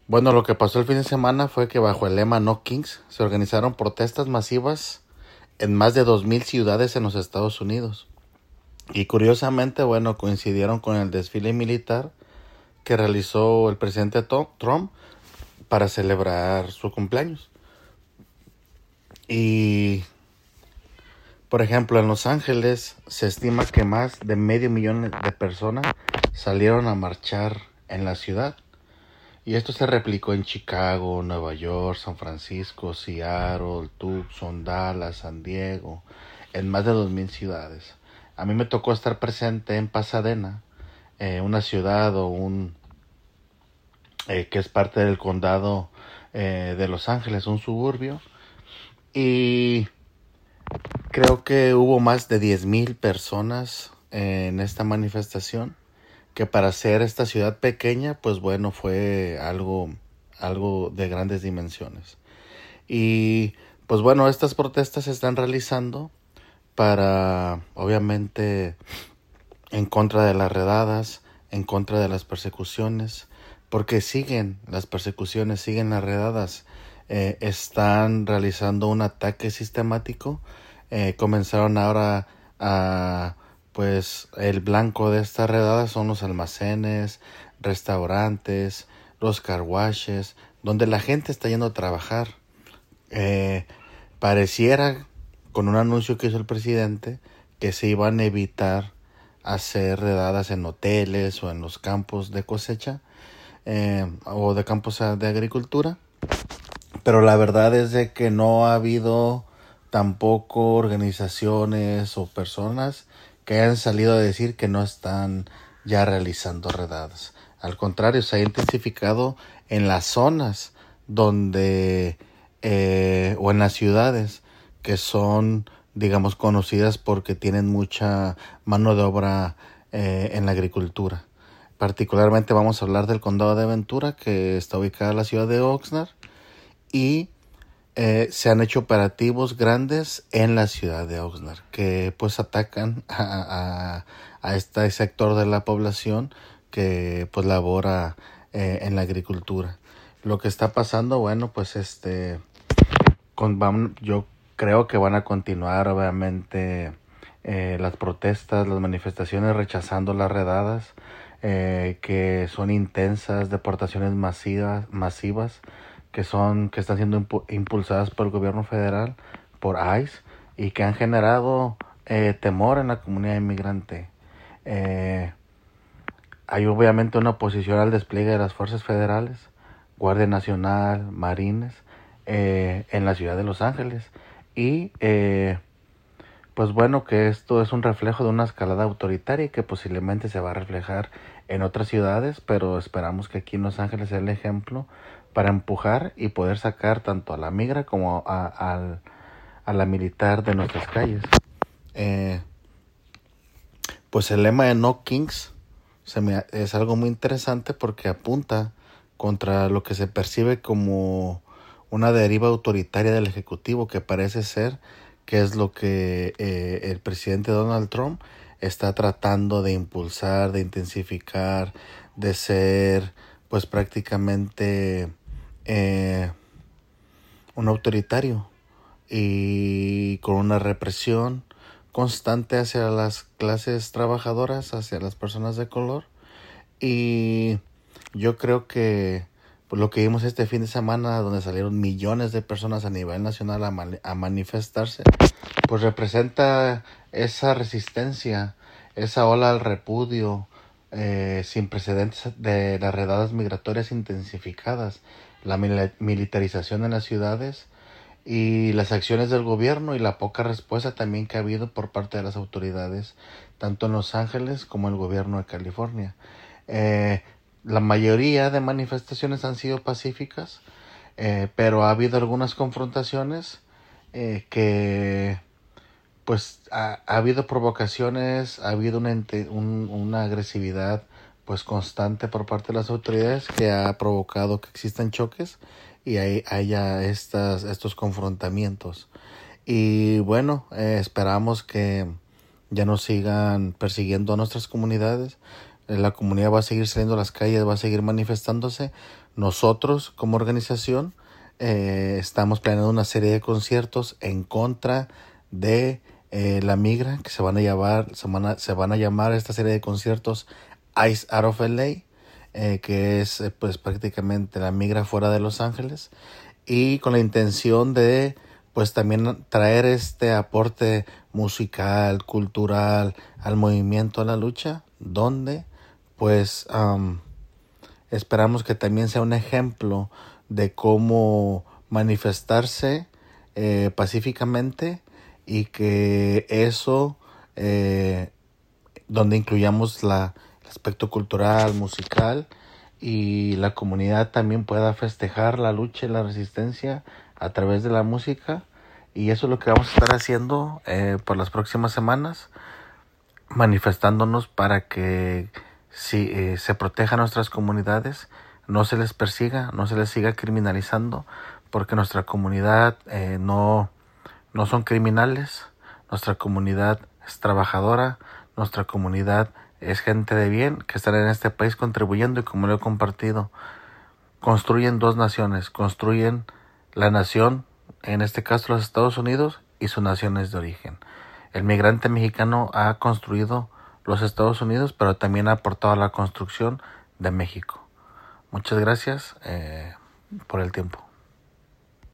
Bueno, lo que pasó el fin de semana fue que bajo el lema No Kings se organizaron protestas masivas en más de 2000 ciudades en los Estados Unidos. Y curiosamente, bueno, coincidieron con el desfile militar que realizó el presidente Trump para celebrar su cumpleaños. Y, por ejemplo, en Los Ángeles se estima que más de medio millón de personas salieron a marchar en la ciudad. Y esto se replicó en Chicago, Nueva York, San Francisco, Seattle, Tucson, Dallas, San Diego, en más de 2000 ciudades. A mí me tocó estar presente en Pasadena, una ciudad que es parte del condado de Los Ángeles, un suburbio. Y creo que hubo más de 10,000 personas en esta manifestación, que para ser esta ciudad pequeña, pues bueno, fue algo de grandes dimensiones. Y pues bueno, estas protestas se están realizando para, obviamente, en contra de las redadas, en contra de las persecuciones, porque siguen las persecuciones, siguen las redadas, están realizando un ataque sistemático. Comenzaron ahora a, pues el blanco de estas redadas son los almacenes, restaurantes, los car washes, donde la gente está yendo a trabajar. Eh, Pareciera, con un anuncio que hizo el presidente, que se iban a evitar hacer redadas en hoteles o en los campos de cosecha, o de campos de agricultura, pero la verdad es de que no ha habido tampoco organizaciones o personas que hayan salido a decir que no están ya realizando redadas. Al contrario, se ha intensificado en las zonas donde o en las ciudades que son, digamos, conocidas porque tienen mucha mano de obra en la agricultura. Particularmente vamos a hablar del condado de Ventura, que está ubicada en la ciudad de Oxnard, y se han hecho operativos grandes en la ciudad de Oxnard que pues atacan a este sector de la población que pues labora en la agricultura. Lo que está pasando, bueno, pues yo creo que van a continuar obviamente las protestas, las manifestaciones rechazando las redadas, que son intensas, deportaciones masivas que están siendo impulsadas por el gobierno federal, por ICE, y que han generado temor en la comunidad inmigrante. Hay obviamente una oposición al despliegue de las fuerzas federales, Guardia Nacional, Marines, en la ciudad de Los Ángeles. Y pues bueno, que esto es un reflejo de una escalada autoritaria y que posiblemente se va a reflejar en otras ciudades, pero esperamos que aquí en Los Ángeles sea el ejemplo para empujar y poder sacar tanto a la migra como a la militar de nuestras calles. Pues el lema de No Kings es algo muy interesante porque apunta contra lo que se percibe como una deriva autoritaria del Ejecutivo, que parece ser que es lo que el presidente Donald Trump está tratando de impulsar, de intensificar, de ser pues prácticamente un autoritario y con una represión constante hacia las clases trabajadoras, hacia las personas de color. Y yo creo que por lo que vimos este fin de semana, donde salieron millones de personas a nivel nacional a manifestarse, pues representa esa resistencia, esa ola al repudio sin precedentes de las redadas migratorias intensificadas, la militarización en las ciudades y las acciones del gobierno y la poca respuesta también que ha habido por parte de las autoridades, tanto en Los Ángeles como el gobierno de California. La mayoría de manifestaciones han sido pacíficas, pero ha habido algunas confrontaciones que pues ha habido provocaciones, ha habido una agresividad pues constante por parte de las autoridades que ha provocado que existan choques y haya estos confrontamientos. Y bueno, esperamos que ya no sigan persiguiendo a nuestras comunidades. la comunidad va a seguir saliendo a las calles, va a seguir manifestándose. Nosotros como organización estamos planeando una serie de conciertos en contra de la migra, que se van a llamar esta serie de conciertos Ice Out of LA, que es pues prácticamente la migra fuera de Los Ángeles, y con la intención de pues también traer este aporte musical, cultural al movimiento, a la lucha, donde pues esperamos que también sea un ejemplo de cómo manifestarse pacíficamente, y que eso donde incluyamos el aspecto cultural, musical, y la comunidad también pueda festejar la lucha y la resistencia a través de la música. Y eso es lo que vamos a estar haciendo por las próximas semanas, manifestándonos para que se protejan nuestras comunidades, no se les persiga, no se les siga criminalizando, porque nuestra comunidad no son criminales, nuestra comunidad es trabajadora, nuestra comunidad es gente de bien que están en este país contribuyendo, y como lo he compartido, construyen dos naciones, construyen la nación, en este caso los Estados Unidos, y sus naciones de origen. El migrante mexicano ha construido los Estados Unidos, pero también ha aportado a la construcción de México. Muchas gracias por el tiempo.